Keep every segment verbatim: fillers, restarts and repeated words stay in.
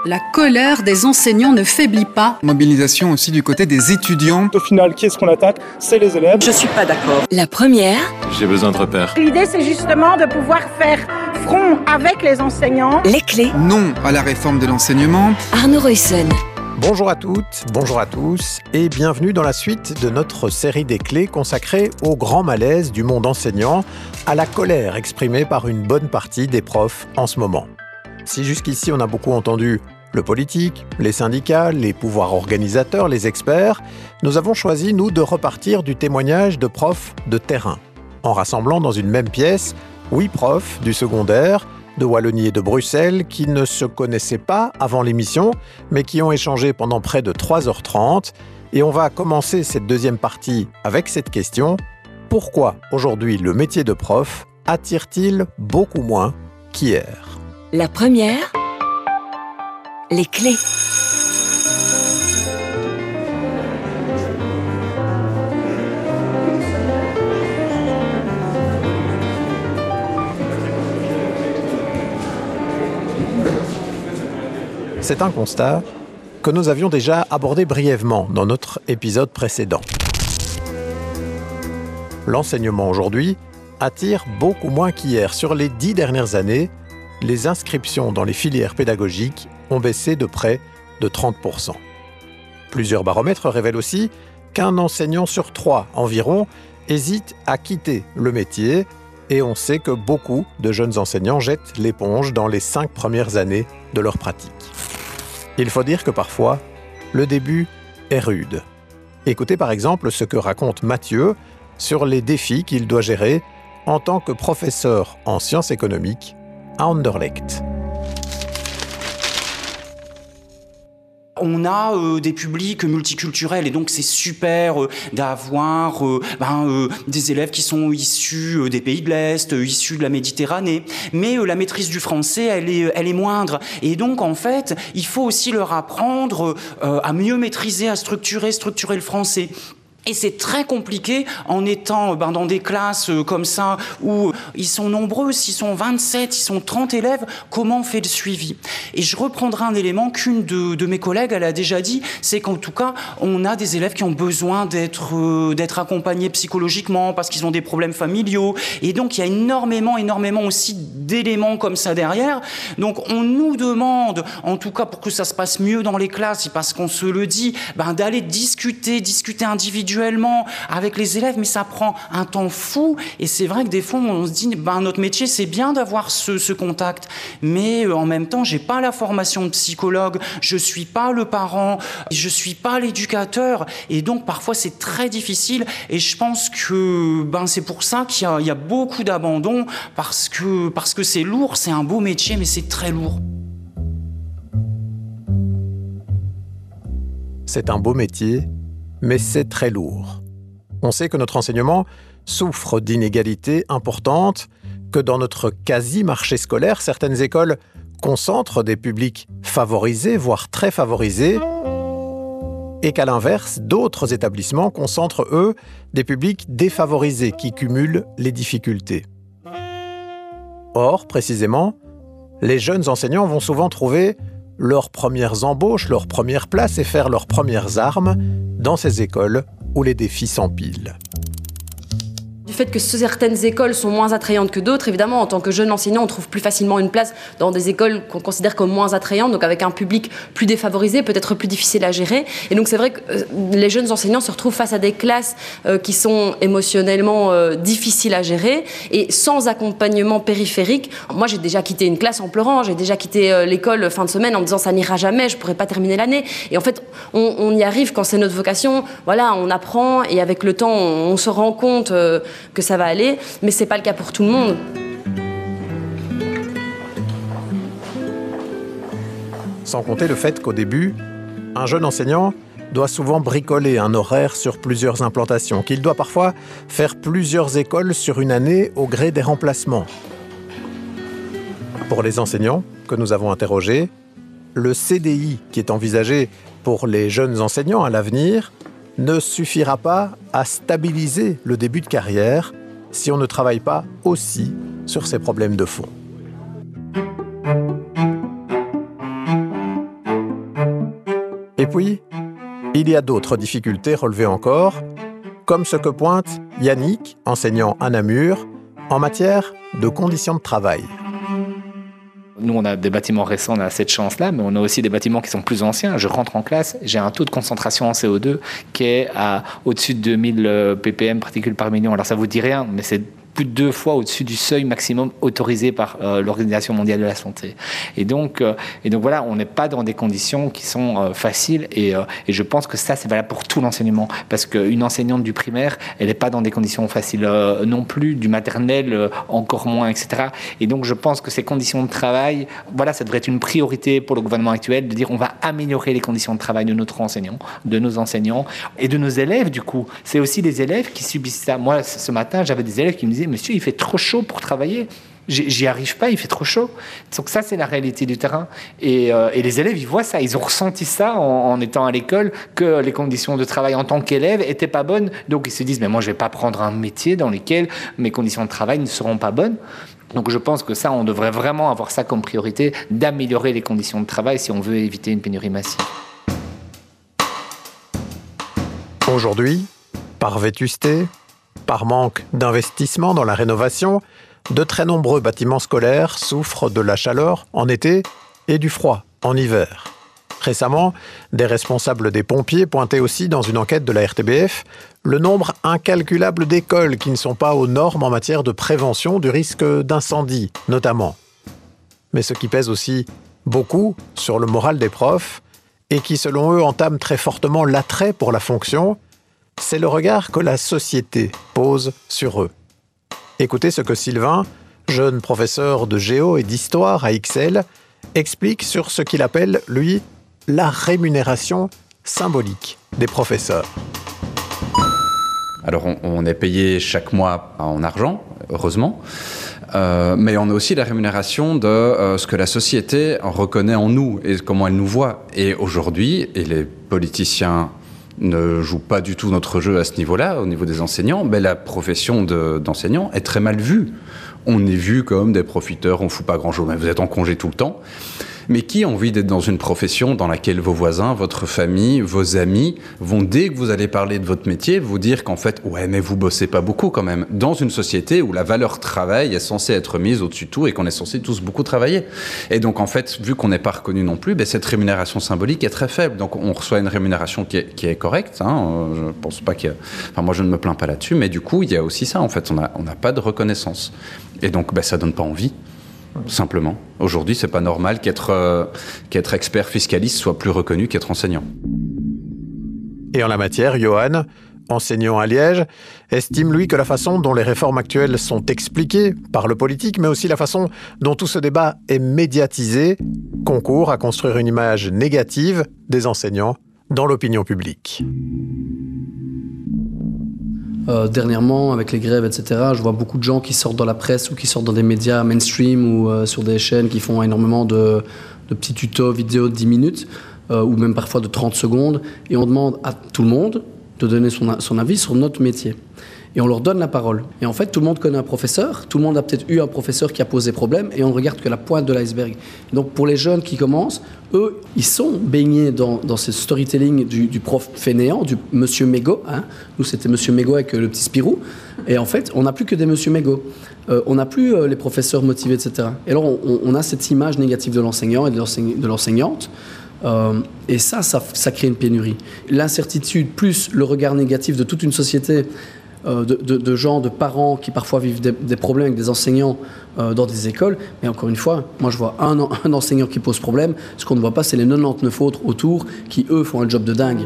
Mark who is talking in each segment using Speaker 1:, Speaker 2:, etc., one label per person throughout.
Speaker 1: La colère des enseignants ne faiblit pas.
Speaker 2: Mobilisation aussi du côté des étudiants.
Speaker 3: Au final, qui est-ce qu'on attaque? C'est les élèves.
Speaker 4: Je suis pas d'accord.
Speaker 5: La première.
Speaker 6: J'ai besoin de repères.
Speaker 7: L'idée, c'est justement de pouvoir faire front avec les enseignants.
Speaker 5: Les clés.
Speaker 2: Non à la réforme de l'enseignement.
Speaker 5: Arnaud Ruyssen.
Speaker 8: Bonjour à toutes, bonjour à tous et bienvenue dans la suite de notre série des clés consacrée au grand malaise du monde enseignant, à la colère exprimée par une bonne partie des profs en ce moment. Si jusqu'ici on a beaucoup entendu le politique, les syndicats, les pouvoirs organisateurs, les experts, nous avons choisi, nous, de repartir du témoignage de profs de terrain, en rassemblant dans une même pièce huit profs du secondaire, de Wallonie et de Bruxelles, qui ne se connaissaient pas avant l'émission, mais qui ont échangé pendant près de trois heures trente. Et on va commencer cette deuxième partie avec cette question: pourquoi aujourd'hui le métier de prof attire-t-il beaucoup moins qu'hier ?
Speaker 5: La première, les clés.
Speaker 8: C'est un constat que nous avions déjà abordé brièvement dans notre épisode précédent. L'enseignement aujourd'hui attire beaucoup moins qu'hier. Sur les dix dernières années, les inscriptions dans les filières pédagogiques ont baissé de près de trente pour cent. Plusieurs baromètres révèlent aussi qu'un enseignant sur trois environ hésite à quitter le métier, et on sait que beaucoup de jeunes enseignants jettent l'éponge dans les cinq premières années de leur pratique. Il faut dire que parfois, le début est rude. Écoutez par exemple ce que raconte Mathieu sur les défis qu'il doit gérer en tant que professeur en sciences économiques à Anderlecht.
Speaker 4: On a euh, des publics multiculturels et donc c'est super euh, d'avoir euh, ben, euh, des élèves qui sont issus euh, des pays de l'Est, euh, issus de la Méditerranée. Mais euh, la maîtrise du français, elle est, elle est moindre. Et donc, en fait, il faut aussi leur apprendre euh, à mieux maîtriser, à structurer, structurer le français. Et c'est très compliqué en étant ben, dans des classes euh, comme ça où ils sont nombreux, s'ils sont vingt-sept, ils sont trente élèves, comment on fait le suivi? Et je reprendrai un élément qu'une de, de mes collègues, elle a déjà dit, c'est qu'en tout cas, on a des élèves qui ont besoin d'être, euh, d'être accompagnés psychologiquement parce qu'ils ont des problèmes familiaux. Et donc, il y a énormément, énormément aussi d'éléments comme ça derrière. Donc, on nous demande, en tout cas pour que ça se passe mieux dans les classes, parce qu'on se le dit, ben, d'aller discuter, discuter individuellement avec les élèves, mais ça prend un temps fou. Et c'est vrai que des fois, on se dit, ben, notre métier, c'est bien d'avoir ce, ce contact. Mais euh, en même temps, j'ai pas la formation de psychologue, je suis pas le parent, je suis pas l'éducateur. Et donc, parfois, c'est très difficile. Et je pense que ben, c'est pour ça qu'il y a, il y a beaucoup d'abandon, parce que, parce que c'est lourd, c'est un beau métier, mais c'est très lourd.
Speaker 8: C'est un beau métier, mais c'est très lourd. On sait que notre enseignement souffre d'inégalités importantes, que dans notre quasi-marché scolaire, certaines écoles concentrent des publics favorisés, voire très favorisés, et qu'à l'inverse, d'autres établissements concentrent, eux, des publics défavorisés qui cumulent les difficultés. Or, précisément, les jeunes enseignants vont souvent trouver leurs premières embauches, leurs premières places et faire leurs premières armes dans ces écoles où les défis s'empilent.
Speaker 9: Du fait que certaines écoles sont moins attrayantes que d'autres, évidemment, en tant que jeune enseignant, on trouve plus facilement une place dans des écoles qu'on considère comme moins attrayantes, donc avec un public plus défavorisé, peut-être plus difficile à gérer. Et donc c'est vrai que euh, les jeunes enseignants se retrouvent face à des classes euh, qui sont émotionnellement euh, difficiles à gérer et sans accompagnement périphérique. Moi, j'ai déjà quitté une classe en pleurant, j'ai déjà quitté euh, l'école fin de semaine en me disant ça n'ira jamais, je pourrai pas terminer l'année. Et en fait, on, on y arrive quand c'est notre vocation. Voilà, on apprend et avec le temps, on, on se rend compte euh, que ça va aller, mais c'est pas le cas pour tout le monde.
Speaker 8: Sans compter le fait qu'au début, un jeune enseignant doit souvent bricoler un horaire sur plusieurs implantations, qu'il doit parfois faire plusieurs écoles sur une année au gré des remplacements. Pour les enseignants que nous avons interrogés, le C D I qui est envisagé pour les jeunes enseignants à l'avenir ne suffira pas à stabiliser le début de carrière si on ne travaille pas aussi sur ces problèmes de fond. Et puis, il y a d'autres difficultés relevées encore, comme ce que pointe Yannick, enseignant à Namur, en matière de conditions de travail.
Speaker 6: Nous, on a des bâtiments récents, on a cette chance-là, mais on a aussi des bâtiments qui sont plus anciens. Je rentre en classe, j'ai un taux de concentration en C O deux qui est à au-dessus de deux mille ppm, particules par million. Alors ça vous dit rien, mais c'est plus de deux fois au-dessus du seuil maximum autorisé par euh, l'Organisation mondiale de la santé. Et donc, euh, et donc voilà, on n'est pas dans des conditions qui sont euh, faciles. Et, euh, et je pense que ça, c'est valable pour tout l'enseignement. Parce qu'une enseignante du primaire, elle n'est pas dans des conditions faciles euh, non plus, du maternel euh, encore moins, et cetera. Et donc, je pense que ces conditions de travail, voilà, ça devrait être une priorité pour le gouvernement actuel de dire on va améliorer les conditions de travail de notre enseignant, de nos enseignants et de nos élèves, du coup. C'est aussi les élèves qui subissent ça. Moi, ce matin, j'avais des élèves qui me disaient monsieur, il fait trop chaud pour travailler. J'y arrive pas, il fait trop chaud. Donc ça, c'est la réalité du terrain. Et, euh, et les élèves, ils voient ça. Ils ont ressenti ça en, en étant à l'école, que les conditions de travail en tant qu'élève étaient pas bonnes. Donc ils se disent, mais moi, je vais pas prendre un métier dans lequel mes conditions de travail ne seront pas bonnes. Donc je pense que ça, on devrait vraiment avoir ça comme priorité, d'améliorer les conditions de travail si on veut éviter une pénurie massive.
Speaker 8: Aujourd'hui, par vétusté, par manque d'investissement dans la rénovation, de très nombreux bâtiments scolaires souffrent de la chaleur en été et du froid en hiver. Récemment, des responsables des pompiers pointaient aussi dans une enquête de la R T B F le nombre incalculable d'écoles qui ne sont pas aux normes en matière de prévention du risque d'incendie, notamment. Mais ce qui pèse aussi beaucoup sur le moral des profs et qui, selon eux, entame très fortement l'attrait pour la fonction, c'est le regard que la société pose sur eux. Écoutez ce que Sylvain, jeune professeur de géo et d'histoire à Ixelles, explique sur ce qu'il appelle, lui, la rémunération symbolique des professeurs.
Speaker 10: Alors on, on est payé chaque mois en argent, heureusement, euh, mais on a aussi la rémunération de euh, ce que la société reconnaît en nous et comment elle nous voit. Et aujourd'hui, et les politiciens ne jouent pas du tout notre jeu à ce niveau-là, au niveau des enseignants, mais la profession de, d'enseignant est très mal vue. On est vu comme des profiteurs, on ne fout pas grand-chose, mais vous êtes en congé tout le temps. Mais qui a envie d'être dans une profession dans laquelle vos voisins, votre famille, vos amis vont, dès que vous allez parler de votre métier, vous dire qu'en fait, ouais, mais vous bossez pas beaucoup quand même, dans une société où la valeur travail est censée être mise au-dessus de tout et qu'on est censé tous beaucoup travailler. Et donc, en fait, vu qu'on n'est pas reconnu non plus, ben, cette rémunération symbolique est très faible. Donc, on reçoit une rémunération qui est, qui est correcte. Hein. Je pense pas qu'il y a... Enfin, moi, je ne me plains pas là-dessus, mais du coup, il y a aussi ça. En fait, on n'a on n'a pas de reconnaissance. Et donc, ben, ça donne pas envie. Simplement. Aujourd'hui, c'est pas normal qu'être, euh, qu'être expert fiscaliste soit plus reconnu qu'être enseignant.
Speaker 8: Et en la matière, Johan, enseignant à Liège, estime lui que la façon dont les réformes actuelles sont expliquées par le politique, mais aussi la façon dont tout ce débat est médiatisé, concourt à construire une image négative des enseignants dans l'opinion publique.
Speaker 11: Euh, dernièrement, avec les grèves, et cetera, je vois beaucoup de gens qui sortent dans la presse ou qui sortent dans des médias mainstream ou euh, sur des chaînes qui font énormément de, de petits tutos vidéo de dix minutes euh, ou même parfois de trente secondes et on demande à tout le monde de donner son, son avis sur notre métier. Et on leur donne la parole. Et en fait, tout le monde connaît un professeur, tout le monde a peut-être eu un professeur qui a posé problème, et on ne regarde que la pointe de l'iceberg. Donc pour les jeunes qui commencent, eux, ils sont baignés dans, dans ce storytelling du, du prof fainéant, du monsieur Mégot. Hein. Nous, c'était monsieur Mégot avec le petit Spirou. Et en fait, on n'a plus que des monsieur Mégot. Euh, on n'a plus euh, les professeurs motivés, et cetera. Et alors, on, on a cette image négative de l'enseignant et de, l'enseigne, de l'enseignante. Euh, et ça, ça, ça crée une pénurie. L'incertitude, plus le regard négatif de toute une société, euh, de, de, de gens, de parents qui parfois vivent des, des problèmes avec des enseignants euh, dans des écoles. Mais encore une fois, moi je vois un, un enseignant qui pose problème. Ce qu'on ne voit pas, c'est les quatre-vingt-dix-neuf autres autour qui, eux, font un job de dingue.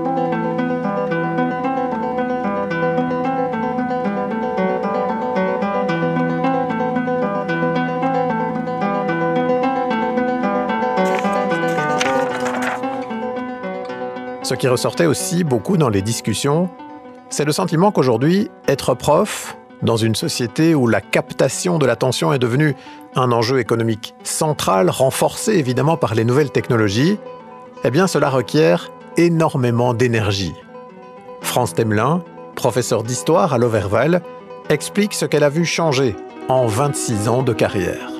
Speaker 8: Ce qui ressortait aussi beaucoup dans les discussions, c'est le sentiment qu'aujourd'hui, être prof, dans une société où la captation de l'attention est devenue un enjeu économique central, renforcé évidemment par les nouvelles technologies, eh bien cela requiert énormément d'énergie. France Temelin, professeure d'histoire à l'Overval, explique ce qu'elle a vu changer en vingt-six ans de carrière.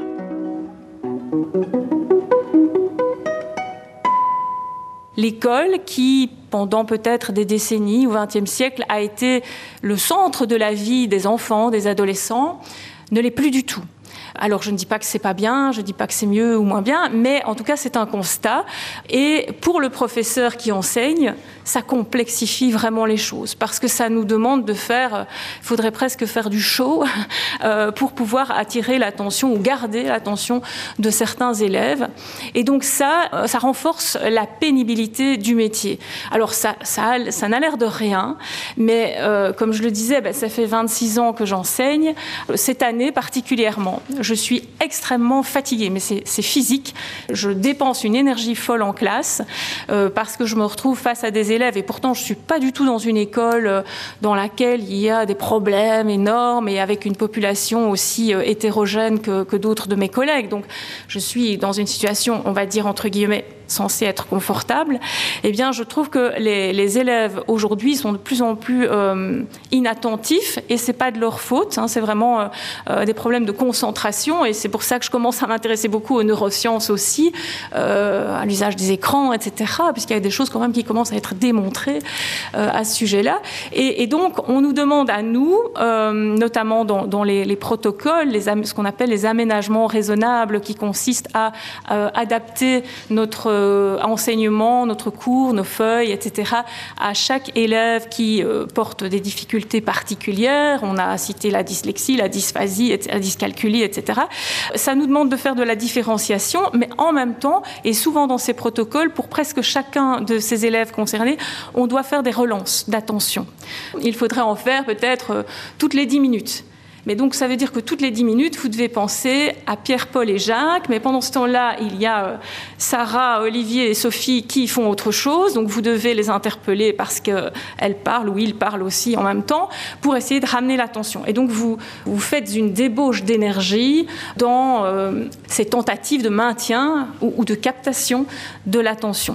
Speaker 12: L'école qui, pendant peut-être des décennies au vingtième siècle, a été le centre de la vie des enfants, des adolescents, ne l'est plus du tout. Alors, je ne dis pas que c'est pas bien, je ne dis pas que c'est mieux ou moins bien, mais en tout cas, c'est un constat. Et pour le professeur qui enseigne, ça complexifie vraiment les choses, parce que ça nous demande de faire, il faudrait presque faire du show euh, pour pouvoir attirer l'attention ou garder l'attention de certains élèves. Et donc ça, ça renforce la pénibilité du métier. Alors, ça, ça, ça n'a l'air de rien, mais euh, comme je le disais, ben, ça fait vingt-six ans que j'enseigne, cette année particulièrement. Je suis extrêmement fatiguée, mais c'est, c'est physique. Je dépense une énergie folle en classe euh, parce que je me retrouve face à des élèves et pourtant je ne suis pas du tout dans une école euh, dans laquelle il y a des problèmes énormes et avec une population aussi euh, hétérogène que, que d'autres de mes collègues. Donc je suis dans une situation, on va dire entre guillemets, censée être confortable. Eh bien, je trouve que les, les élèves aujourd'hui sont de plus en plus euh, inattentifs et c'est pas de leur faute. Hein, c'est vraiment euh, des problèmes de concentration et c'est pour ça que je commence à m'intéresser beaucoup aux neurosciences aussi, euh, à l'usage des écrans, et cetera. Puisqu'il y a des choses quand même qui commencent à être démontrées euh, à ce sujet-là. Et, et donc, on nous demande à nous, euh, notamment dans, dans les, les protocoles, les, ce qu'on appelle les aménagements raisonnables, qui consistent à euh, adapter notre enseignement, notre cours, nos feuilles, et cetera, à chaque élève qui euh, porte des difficultés particulières. On a cité la dyslexie, la dysphasie, la dyscalculie, et cetera. Ça nous demande de faire de la différenciation, mais en même temps, et souvent dans ces protocoles, pour presque chacun de ces élèves concernés, on doit faire des relances d'attention. Il faudrait en faire peut-être euh, toutes les dix minutes. Mais donc, ça veut dire que toutes les dix minutes, vous devez penser à Pierre, Paul et Jacques. Mais pendant ce temps-là, il y a Sarah, Olivier et Sophie qui font autre chose. Donc, vous devez les interpeller parce qu'elles parlent ou ils parlent aussi en même temps pour essayer de ramener l'attention. Et donc, vous, vous faites une débauche d'énergie dans euh, ces tentatives de maintien ou, ou de captation de l'attention.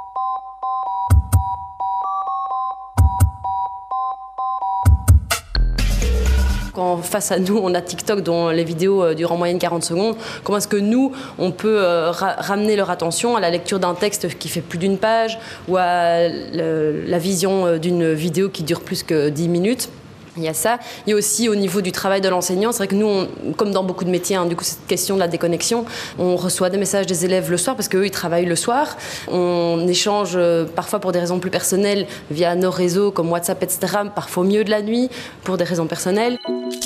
Speaker 9: Quand face à nous, on a TikTok dont les vidéos durent en moyenne quarante secondes, comment est-ce que nous, on peut euh, ra- ramener leur attention à la lecture d'un texte qui fait plus d'une page ou à le, la vision d'une vidéo qui dure plus que dix minutes? Il y a ça. Il y a aussi au niveau du travail de l'enseignant, c'est vrai que nous, on, comme dans beaucoup de métiers, hein, du coup, cette question de la déconnexion, on reçoit des messages des élèves le soir parce qu'eux, ils travaillent le soir. On échange euh, parfois pour des raisons plus personnelles via nos réseaux comme WhatsApp, et cetera, parfois au milieu de la nuit pour des raisons personnelles.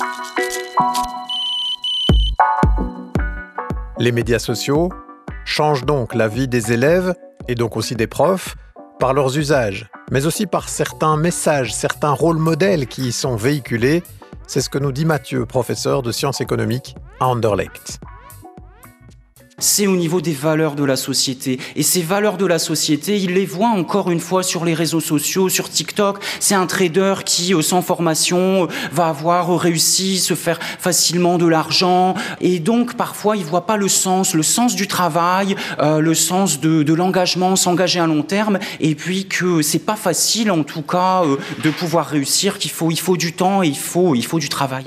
Speaker 8: Les médias sociaux changent donc la vie des élèves et donc aussi des profs par leurs usages, mais aussi par certains messages, certains rôles modèles qui y sont véhiculés. C'est ce que nous dit Mathieu, professeur de sciences économiques à Anderlecht.
Speaker 4: C'est au niveau des valeurs de la société. Et ces valeurs de la société, il les voit encore une fois sur les réseaux sociaux, sur TikTok. C'est un trader qui, sans formation, va avoir réussi, se faire facilement de l'argent. Et donc, parfois, il voit pas le sens, le sens du travail, euh, le sens de, de l'engagement, s'engager à long terme. Et puis que c'est pas facile, en tout cas, euh, de pouvoir réussir, qu'il faut, il faut du temps et il faut, il faut du travail.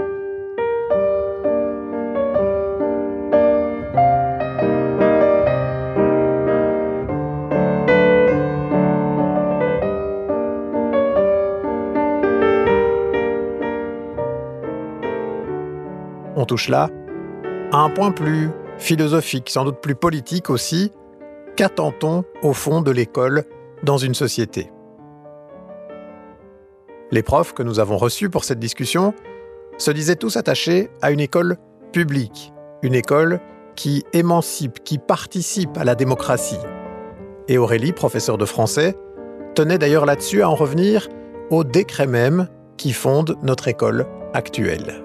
Speaker 8: On touche là à un point plus philosophique, sans doute plus politique aussi. Qu'attend-on au fond de l'école dans une société ? Les profs que nous avons reçus pour cette discussion se disaient tous attachés à une école publique, une école qui émancipe, qui participe à la démocratie. Et Aurélie, professeure de français, tenait d'ailleurs là-dessus à en revenir au décret même qui fonde notre école actuelle.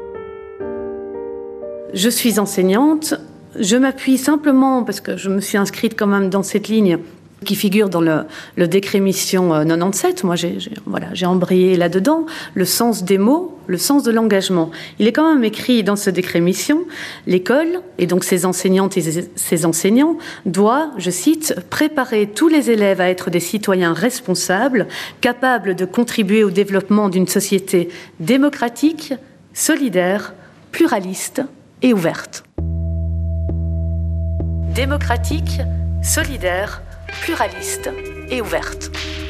Speaker 13: Je suis enseignante, je m'appuie simplement, parce que je me suis inscrite quand même dans cette ligne qui figure dans le, le décret mission quatre-vingt-dix-sept, moi j'ai, j'ai, voilà, j'ai embrayé là-dedans, le sens des mots, le sens de l'engagement. Il est quand même écrit dans ce décret mission, l'école, et donc ses enseignantes et ses enseignants, doit, je cite, préparer tous les élèves à être des citoyens responsables, capables de contribuer au développement d'une société démocratique, solidaire, pluraliste, et ouverte. Démocratique, solidaire, pluraliste et ouverte.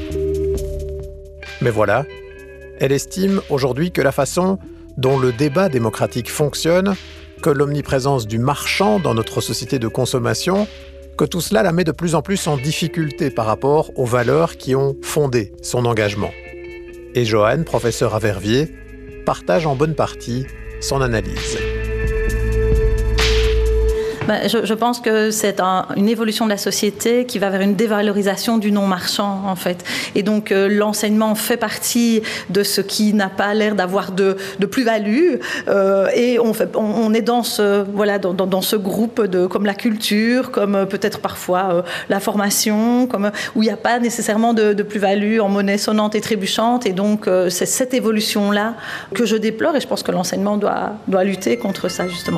Speaker 8: Mais voilà, elle estime aujourd'hui que la façon dont le débat démocratique fonctionne, que l'omniprésence du marchand dans notre société de consommation, que tout cela la met de plus en plus en difficulté par rapport aux valeurs qui ont fondé son engagement. Et Joanne, professeure à Verviers, partage en bonne partie son analyse.
Speaker 14: Ben, je, je pense que c'est un, une évolution de la société qui va vers une dévalorisation du non-marchand, en fait. Et donc, euh, l'enseignement fait partie de ce qui n'a pas l'air d'avoir de, de plus-value. Euh, et on, fait, on, on est dans ce, voilà, dans, dans, dans ce groupe de, comme la culture, comme euh, peut-être parfois euh, la formation, comme, où il n'y a pas nécessairement de, de plus-value en monnaie sonnante et trébuchante. Et donc, euh, c'est cette évolution-là que je déplore. Et je pense que l'enseignement doit, doit lutter contre ça, justement.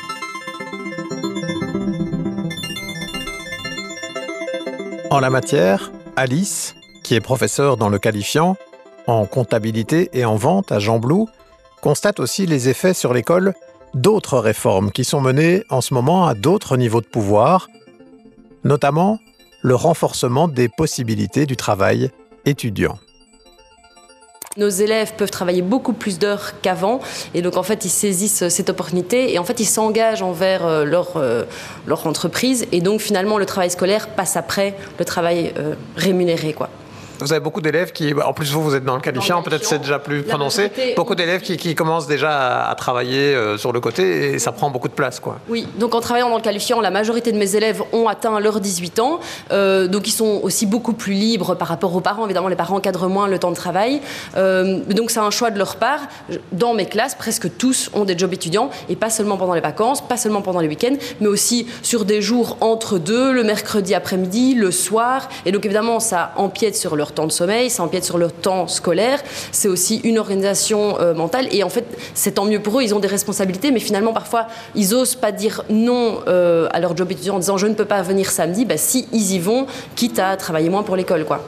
Speaker 8: En la matière, Alice, qui est professeure dans le qualifiant, en comptabilité et en vente à Jean Blou, constate aussi les effets sur l'école d'autres réformes qui sont menées en ce moment à d'autres niveaux de pouvoir, notamment le renforcement des possibilités du travail étudiant.
Speaker 9: Nos élèves peuvent travailler beaucoup plus d'heures qu'avant et donc en fait ils saisissent cette opportunité et en fait ils s'engagent envers leur, leur entreprise et donc finalement le travail scolaire passe après le travail euh, rémunéré, quoi.
Speaker 8: Vous avez beaucoup d'élèves qui, en plus vous, vous êtes dans le qualifiant, peut-être c'est déjà plus prononcé, beaucoup d'élèves qui, qui commencent déjà à, à travailler euh, sur le côté et ça prend beaucoup de place, quoi.
Speaker 9: Oui, donc en travaillant dans le qualifiant, la majorité de mes élèves ont atteint leurs dix-huit ans, euh, donc ils sont aussi beaucoup plus libres par rapport aux parents. Évidemment, les parents encadrent moins le temps de travail, euh, donc c'est un choix de leur part. Dans mes classes, presque tous ont des jobs étudiants et pas seulement pendant les vacances, pas seulement pendant les week-ends, mais aussi sur des jours entre deux, le mercredi après-midi, le soir, et donc évidemment ça empiète sur leur temps de sommeil, ça empiète sur leur temps scolaire, c'est aussi une organisation euh, mentale et en fait c'est tant mieux pour eux, ils ont des responsabilités mais finalement parfois ils osent pas dire non euh, à leur job étudiant en disant je ne peux pas venir samedi, bah si ils y vont, quitte à travailler moins pour l'école, quoi.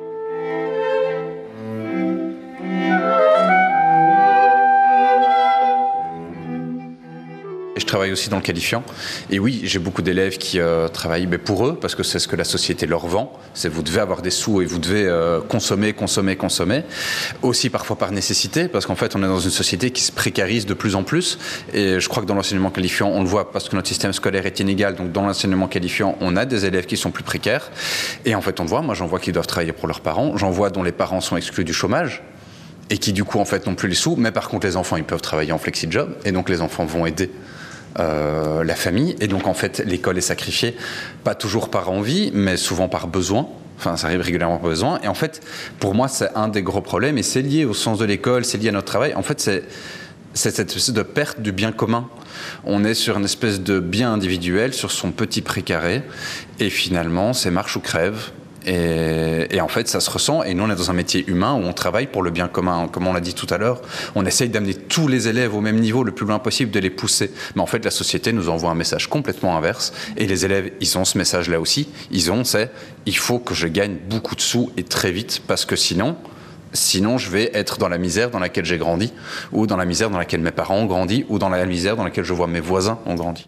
Speaker 10: Je travaille aussi dans le qualifiant. Et oui, j'ai beaucoup d'élèves qui euh, travaillent mais pour eux, parce que c'est ce que la société leur vend. C'est vous devez avoir des sous et vous devez euh, consommer, consommer, consommer. Aussi parfois par nécessité, parce qu'en fait, on est dans une société qui se précarise de plus en plus. Et je crois que dans l'enseignement qualifiant, on le voit parce que notre système scolaire est inégal. Donc dans l'enseignement qualifiant, on a des élèves qui sont plus précaires. Et en fait, on le voit. Moi, j'en vois qui doivent travailler pour leurs parents. J'en vois dont les parents sont exclus du chômage. Et qui, du coup, en fait, n'ont plus les sous. Mais par contre, les enfants, ils peuvent travailler en flexi-job. Et donc, les enfants vont aider Euh, la famille, et donc en fait l'école est sacrifiée, pas toujours par envie mais souvent par besoin, enfin ça arrive régulièrement par besoin, et en fait pour moi c'est un des gros problèmes et c'est lié au sens de l'école, c'est lié à notre travail, en fait c'est, c'est cette espèce de perte du bien commun. On est sur une espèce de bien individuel, sur son petit précaré, et finalement c'est marche ou crève. Et, et en fait, ça se ressent. Et nous, on est dans un métier humain où on travaille pour le bien commun. Comme on l'a dit tout à l'heure, on essaye d'amener tous les élèves au même niveau, le plus loin possible, de les pousser. Mais en fait, la société nous envoie un message complètement inverse. Et les élèves, ils ont ce message-là aussi. Ils ont, c'est, il faut que je gagne beaucoup de sous et très vite, parce que sinon, sinon, je vais être dans la misère dans laquelle j'ai grandi, ou dans la misère dans laquelle mes parents ont grandi, ou dans la misère dans laquelle je vois mes voisins ont grandi.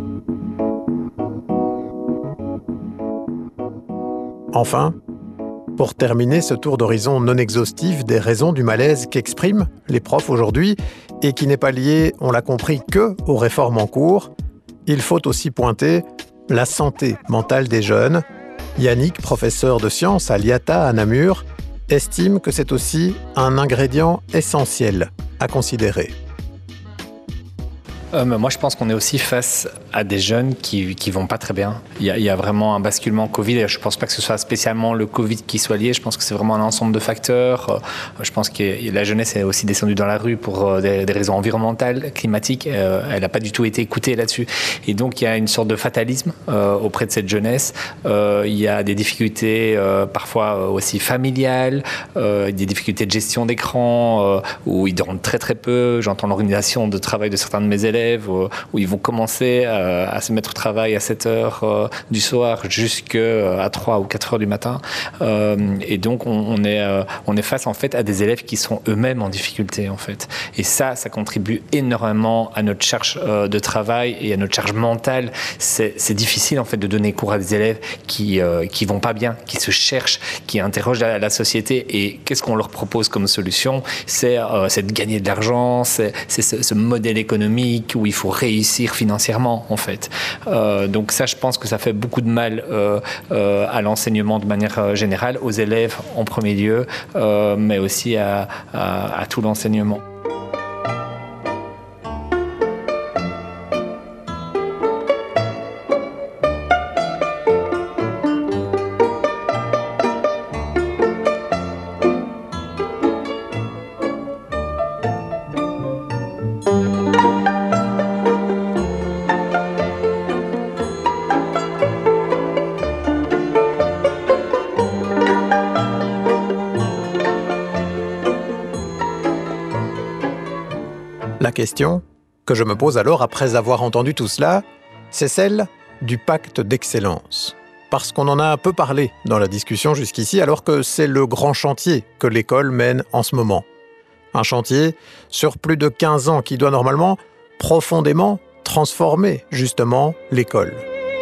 Speaker 8: Enfin, pour terminer ce tour d'horizon non exhaustif des raisons du malaise qu'expriment les profs aujourd'hui et qui n'est pas lié, on l'a compris, que aux réformes en cours, il faut aussi pointer la santé mentale des jeunes. Yannick, professeur de sciences à l'I A T A à Namur, estime que c'est aussi un ingrédient essentiel à considérer.
Speaker 6: Euh, moi, je pense qu'on est aussi face à des jeunes qui qui vont pas très bien. Il y a, il y a vraiment un basculement Covid. Et je pense pas que ce soit spécialement le Covid qui soit lié. Je pense que c'est vraiment un ensemble de facteurs. Euh, je pense que la jeunesse est aussi descendue dans la rue pour des, des raisons environnementales, climatiques. Euh, elle n'a pas du tout été écoutée là-dessus. Et donc, il y a une sorte de fatalisme euh, auprès de cette jeunesse. Euh, il y a des difficultés euh, parfois aussi familiales, euh, des difficultés de gestion d'écran euh, où ils dorment très très peu. J'entends l'organisation de travail de certains de mes élèves élèves où, où ils vont commencer à, à se mettre au travail à sept heures euh, du soir jusqu'à trois ou quatre heures du matin. Euh, et donc, on, on, est, euh, on est face en fait à des élèves qui sont eux-mêmes en difficulté en fait. Et ça, ça contribue énormément à notre charge euh, de travail et à notre charge mentale. C'est, c'est difficile en fait de donner cours à des élèves qui euh, qui vont pas bien, qui se cherchent, qui interrogent la, la société. Et qu'est-ce qu'on leur propose comme solution ? C'est, euh, c'est de gagner de l'argent, c'est, c'est ce, ce modèle économique où il faut réussir financièrement en fait. Euh, donc ça, je pense que ça fait beaucoup de mal euh, euh, à l'enseignement de manière générale, aux élèves en premier lieu, euh, mais aussi à, à, à tout l'enseignement.
Speaker 8: La question que je me pose alors après avoir entendu tout cela, c'est celle du pacte d'excellence. Parce qu'on en a un peu parlé dans la discussion jusqu'ici, alors que c'est le grand chantier que l'école mène en ce moment. Un chantier sur plus de quinze ans qui doit normalement profondément transformer justement l'école.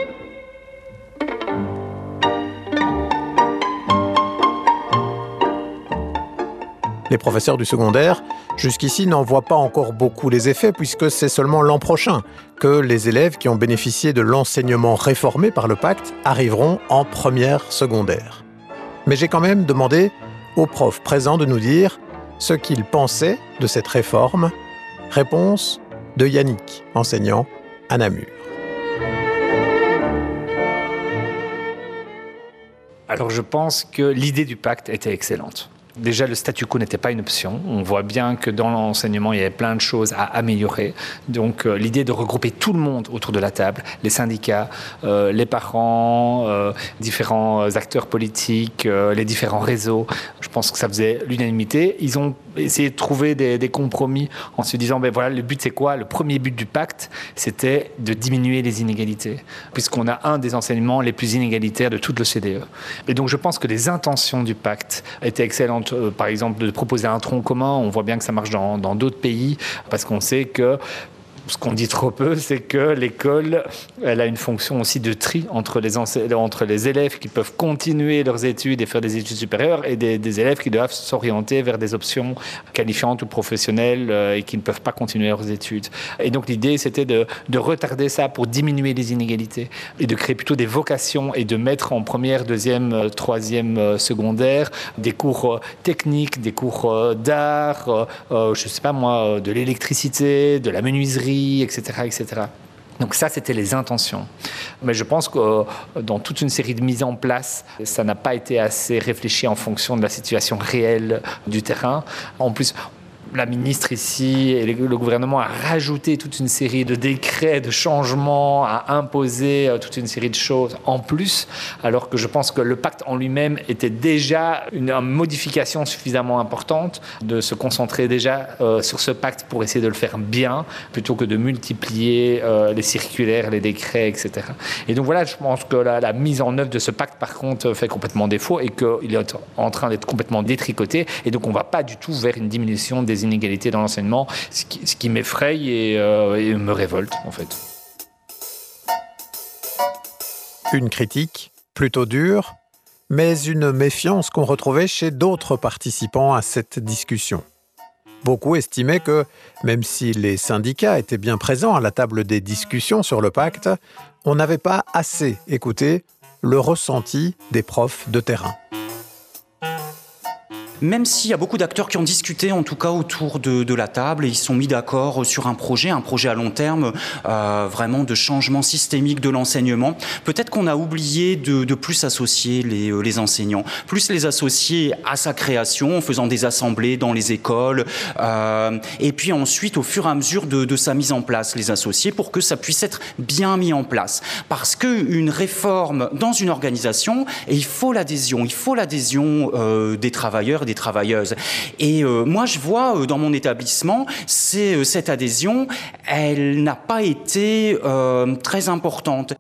Speaker 8: Les professeurs du secondaire, jusqu'ici, n'en voient pas encore beaucoup les effets puisque c'est seulement l'an prochain que les élèves qui ont bénéficié de l'enseignement réformé par le pacte arriveront en première secondaire. Mais j'ai quand même demandé aux profs présents de nous dire ce qu'ils pensaient de cette réforme. Réponse de Yannick, enseignant à Namur.
Speaker 6: Alors je pense que l'idée du pacte était excellente. Déjà, le statu quo n'était pas une option. On voit bien que dans l'enseignement, il y avait plein de choses à améliorer. Donc, euh, l'idée de regrouper tout le monde autour de la table, les syndicats, euh, les parents, euh, différents acteurs politiques, euh, les différents réseaux, je pense que ça faisait l'unanimité. Ils ont essayé de trouver des, des compromis en se disant, ben voilà, le but c'est quoi ? Le premier but du pacte, c'était de diminuer les inégalités, puisqu'on a un des enseignements les plus inégalitaires de toute l'O C D E. Et donc, je pense que les intentions du pacte étaient excellentes. Par exemple, de proposer un tronc commun, on voit bien que ça marche dans, dans d'autres pays, parce qu'on sait que ce qu'on dit trop peu, c'est que l'école, elle a une fonction aussi de tri entre les, ense- entre les élèves qui peuvent continuer leurs études et faire des études supérieures et des, des élèves qui doivent s'orienter vers des options qualifiantes ou professionnelles euh, et qui ne peuvent pas continuer leurs études. Et donc l'idée, c'était de, de retarder ça pour diminuer les inégalités et de créer plutôt des vocations et de mettre en première, deuxième, euh, troisième euh, secondaire des cours euh, techniques, des cours euh, d'art, euh, euh, je ne sais pas moi, de l'électricité, de la menuiserie, et cetera, et cetera. Donc ça, c'était les intentions. Mais je pense que euh, dans toute une série de mises en place, ça n'a pas été assez réfléchi en fonction de la situation réelle du terrain. En plus, la ministre ici et le gouvernement a rajouté toute une série de décrets, de changements, a imposé toute une série de choses en plus, alors que je pense que le pacte en lui-même était déjà une, une modification suffisamment importante de se concentrer déjà euh, sur ce pacte pour essayer de le faire bien, plutôt que de multiplier euh, les circulaires, les décrets, et cetera. Et donc voilà, je pense que la, la mise en œuvre de ce pacte, par contre, fait complètement défaut et qu'il est en train d'être complètement détricoté. Et donc on ne va pas du tout vers une diminution des inégalités dans l'enseignement, ce qui, ce qui m'effraie et, euh, et me révolte en fait.
Speaker 8: Une critique plutôt dure, mais une méfiance qu'on retrouvait chez d'autres participants à cette discussion. Beaucoup estimaient que, même si les syndicats étaient bien présents à la table des discussions sur le pacte, on n'avait pas assez écouté le ressenti des profs de terrain.
Speaker 4: Même s'il y a beaucoup d'acteurs qui ont discuté, en tout cas autour de, de la table, et ils sont mis d'accord sur un projet, un projet à long terme, euh, vraiment de changement systémique de l'enseignement. Peut-être qu'on a oublié de, de plus associer les, les enseignants, plus les associer à sa création, en faisant des assemblées dans les écoles, euh, et puis ensuite, au fur et à mesure de, de sa mise en place, les associer pour que ça puisse être bien mis en place. Parce qu'une réforme dans une organisation, et il faut l'adhésion, il faut l'adhésion euh, des travailleurs, des travailleuses. Et euh, moi, je vois euh, dans mon établissement, c'est, euh, cette adhésion, elle n'a pas été euh, très importante.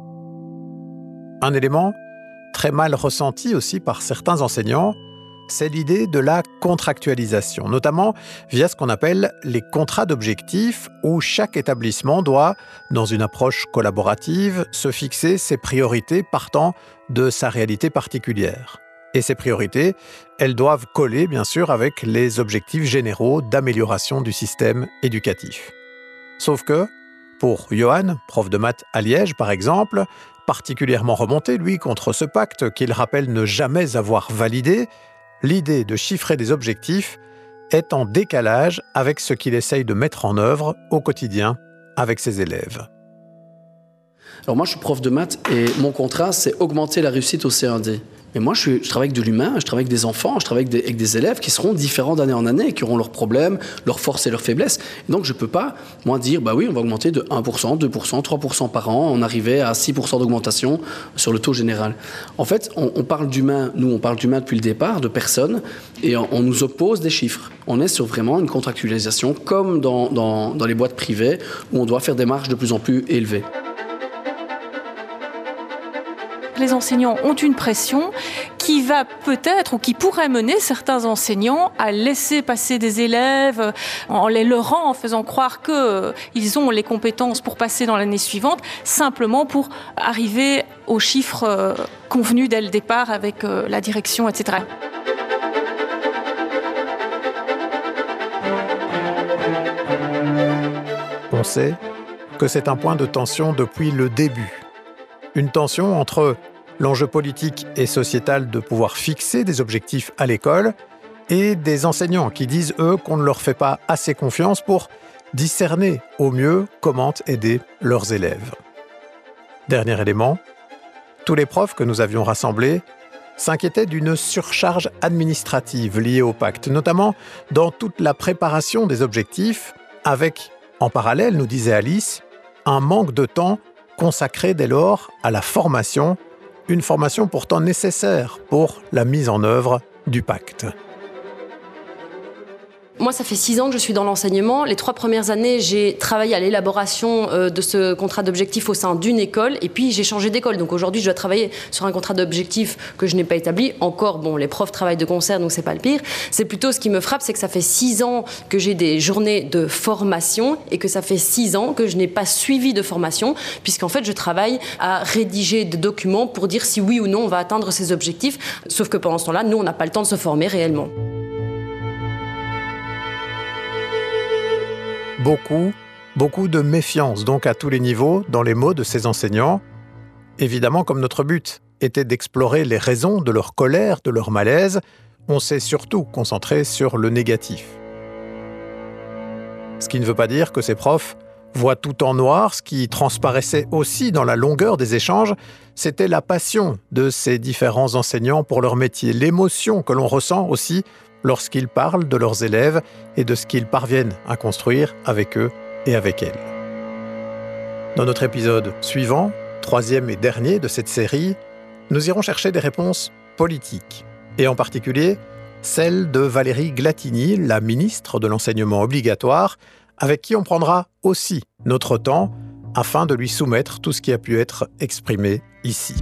Speaker 8: Un élément très mal ressenti aussi par certains enseignants, c'est l'idée de la contractualisation, notamment via ce qu'on appelle les contrats d'objectifs, où chaque établissement doit, dans une approche collaborative, se fixer ses priorités partant de sa réalité particulière. Et ces priorités, elles doivent coller, bien sûr, avec les objectifs généraux d'amélioration du système éducatif. Sauf que, pour Johan, prof de maths à Liège, par exemple, particulièrement remonté, lui, contre ce pacte qu'il rappelle ne jamais avoir validé, l'idée de chiffrer des objectifs est en décalage avec ce qu'il essaye de mettre en œuvre au quotidien avec ses élèves.
Speaker 11: Alors moi, je suis prof de maths et mon contrat, c'est augmenter la réussite au C un D. Mais moi, je, suis, je travaille avec de l'humain, je travaille avec des enfants, je travaille avec des, avec des élèves qui seront différents d'année en année, qui auront leurs problèmes, leurs forces et leurs faiblesses. Et donc, je ne peux pas, moi, dire, bah oui, on va augmenter de un pour cent, deux pour cent, trois pour cent par an, on arrivait à six pour cent d'augmentation sur le taux général. En fait, on, on parle d'humain, nous, on parle d'humain depuis le départ, de personnes, et on, on nous oppose des chiffres. On est sur vraiment une contractualisation, comme dans, dans, dans les boîtes privées, où on doit faire des marges de plus en plus élevées.
Speaker 12: Les enseignants ont une pression qui va peut-être ou qui pourrait mener certains enseignants à laisser passer des élèves en les leurrant, en faisant croire qu'ils ont les compétences pour passer dans l'année suivante, simplement pour arriver aux chiffres convenus dès le départ avec la direction, et cetera.
Speaker 8: On sait que c'est un point de tension depuis le début. Une tension entre l'enjeu politique et sociétal de pouvoir fixer des objectifs à l'école et des enseignants qui disent, eux, qu'on ne leur fait pas assez confiance pour discerner au mieux comment aider leurs élèves. Dernier élément, tous les profs que nous avions rassemblés s'inquiétaient d'une surcharge administrative liée au pacte, notamment dans toute la préparation des objectifs, avec, en parallèle, nous disait Alice, un manque de temps consacré dès lors à la formation, une formation pourtant nécessaire pour la mise en œuvre du pacte.
Speaker 9: Moi, ça fait six ans que je suis dans l'enseignement. Les trois premières années, j'ai travaillé à l'élaboration euh, de ce contrat d'objectifs au sein d'une école, et puis j'ai changé d'école. Donc aujourd'hui, je dois travailler sur un contrat d'objectifs que je n'ai pas établi. Encore, bon, les profs travaillent de concert, donc c'est pas le pire. C'est plutôt ce qui me frappe, c'est que ça fait six ans que j'ai des journées de formation et que ça fait six ans que je n'ai pas suivi de formation, puisqu'en fait, je travaille à rédiger des documents pour dire si oui ou non on va atteindre ces objectifs. Sauf que pendant ce temps-là, nous, on n'a pas le temps de se former réellement.
Speaker 8: Beaucoup, beaucoup de méfiance donc à tous les niveaux dans les mots de ces enseignants. Évidemment, comme notre but était d'explorer les raisons de leur colère, de leur malaise, on s'est surtout concentré sur le négatif. Ce qui ne veut pas dire que ces profs voient tout en noir. Ce qui transparaissait aussi dans la longueur des échanges, c'était la passion de ces différents enseignants pour leur métier, l'émotion que l'on ressent aussi lorsqu'ils parlent de leurs élèves et de ce qu'ils parviennent à construire avec eux et avec elles. Dans notre épisode suivant, troisième et dernier de cette série, nous irons chercher des réponses politiques, et en particulier celle de Valérie Glatini, la ministre de l'enseignement obligatoire, avec qui on prendra aussi notre temps afin de lui soumettre tout ce qui a pu être exprimé ici.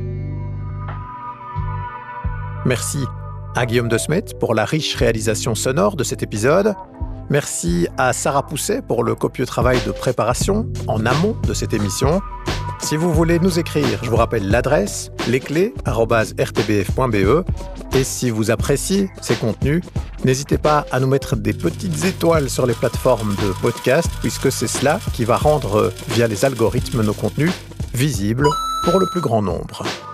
Speaker 8: Merci à Guillaume de Smet pour la riche réalisation sonore de cet épisode. Merci à Sarah Pousset pour le copieux travail de préparation en amont de cette émission. Si vous voulez nous écrire, je vous rappelle l'adresse lesclés arobase r t b f point b e. Et si vous appréciez ces contenus, n'hésitez pas à nous mettre des petites étoiles sur les plateformes de podcast, puisque c'est cela qui va rendre, via les algorithmes, nos contenus visibles pour le plus grand nombre.